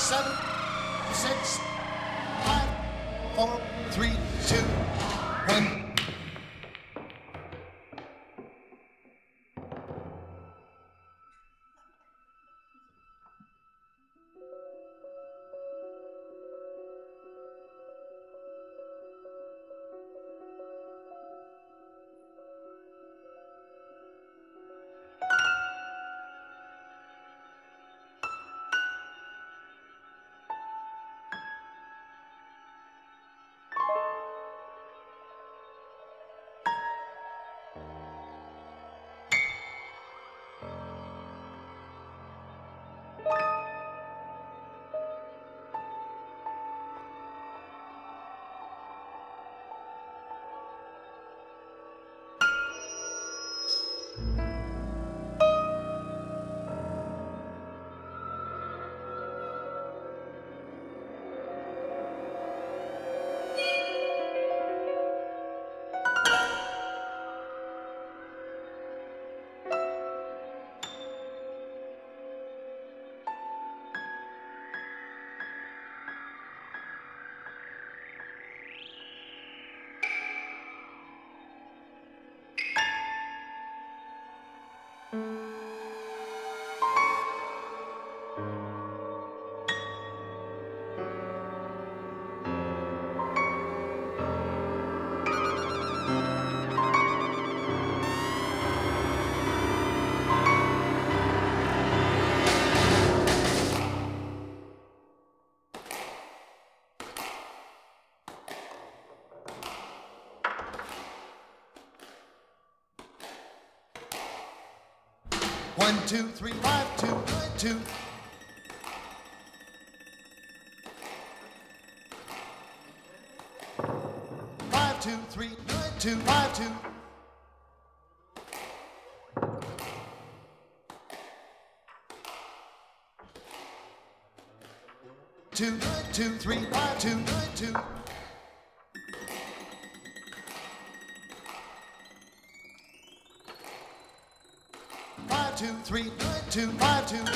7, 6, 5, 4, 3, 2, 1. One, two, three, 5, 2, 2. Five, 2, 3, 2, 5, 2. 2, 2, 3, 5, 2, 2. 5, 2, 3, 2, 5, 2.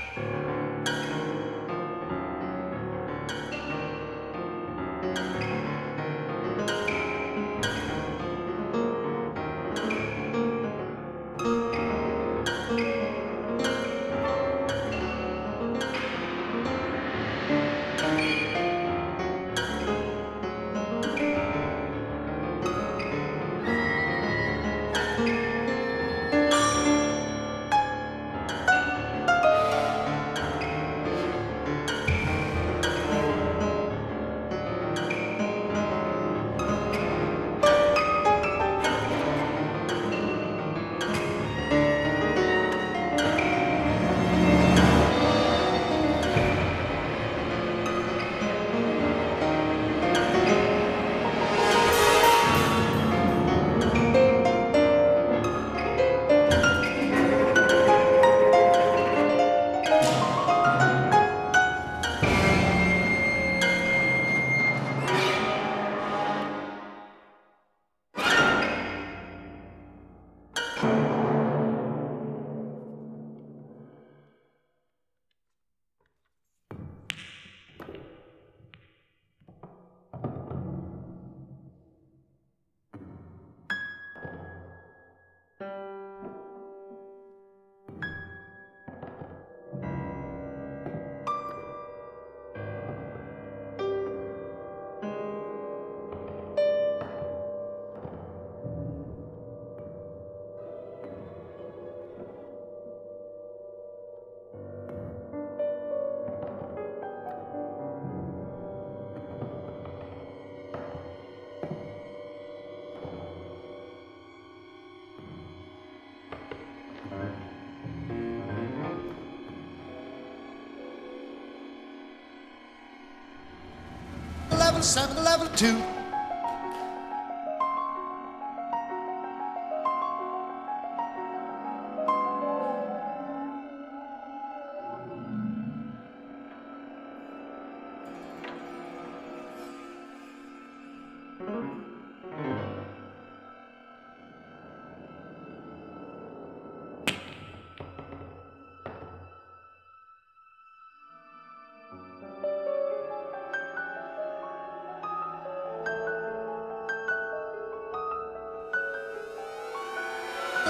Level 7, level 2.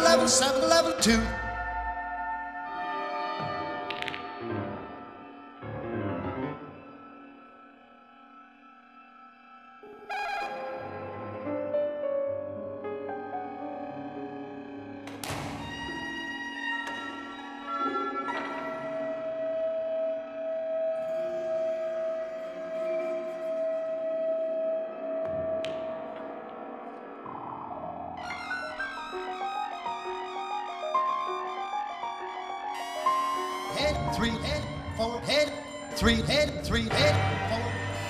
11, 7, 11, 2. Head, 3, head, 4, head, 3, head, 3, head, 4.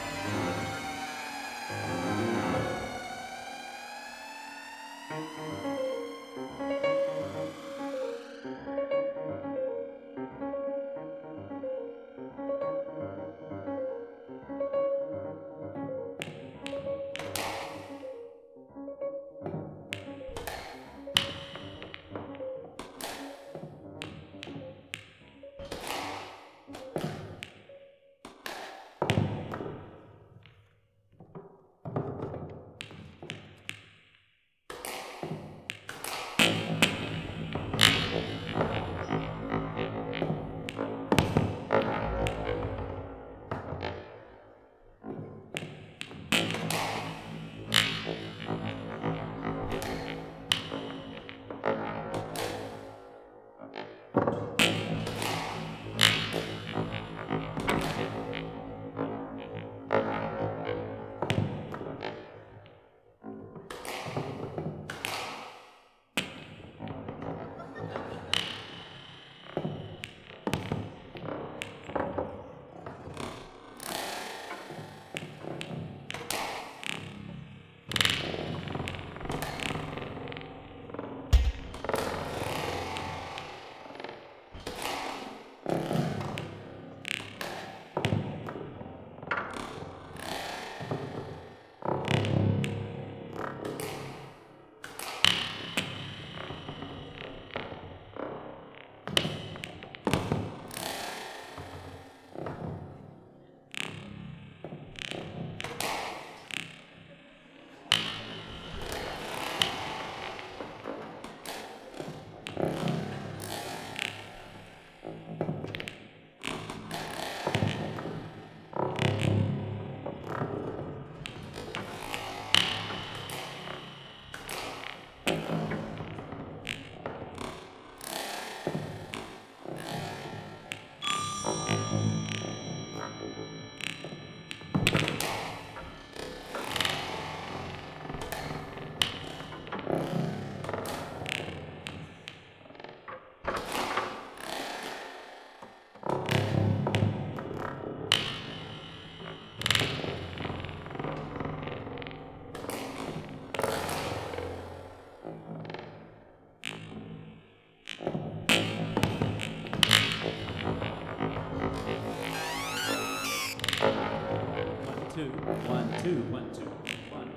Two, 1, 2, 1, 2, 1,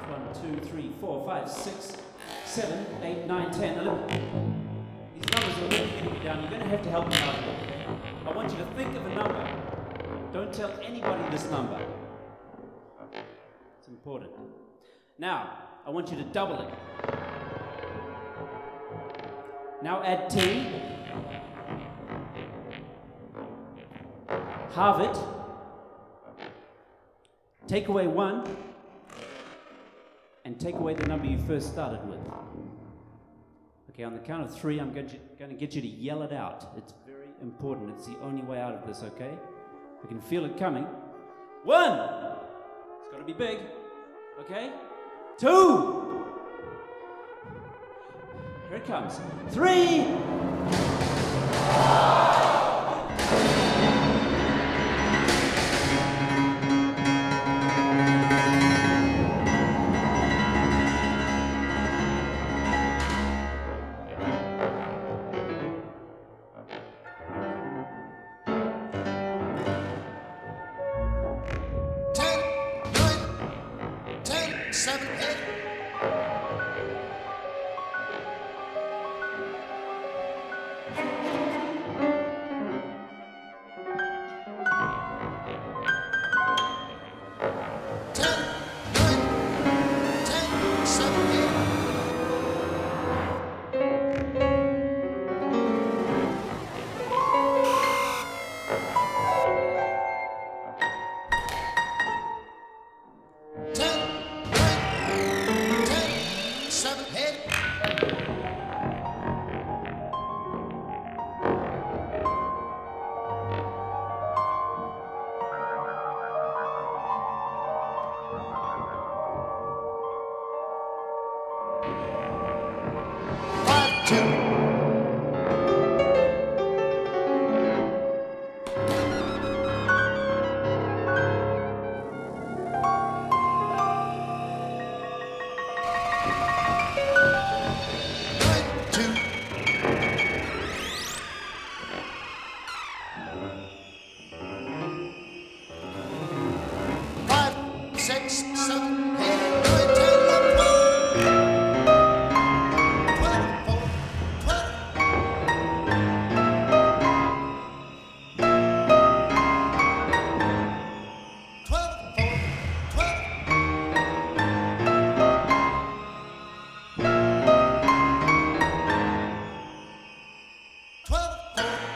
1, 2, 3, 4, 5, 6, 7, 8, 9, 10, 11. These numbers are really getting me down. You're going to have to help me out here, okay? I want you to think of a number. Don't tell anybody this number. It's important. Now, I want you to double it. Now add 10. Halve it. Take away 1, and take away the number you first started with. Okay, on the count of 3, I'm going to get you to yell it out. It's very important. It's the only way out of this, okay? I can feel it coming. 1! It's got to be big. Okay? 2! Here it comes. 3! four.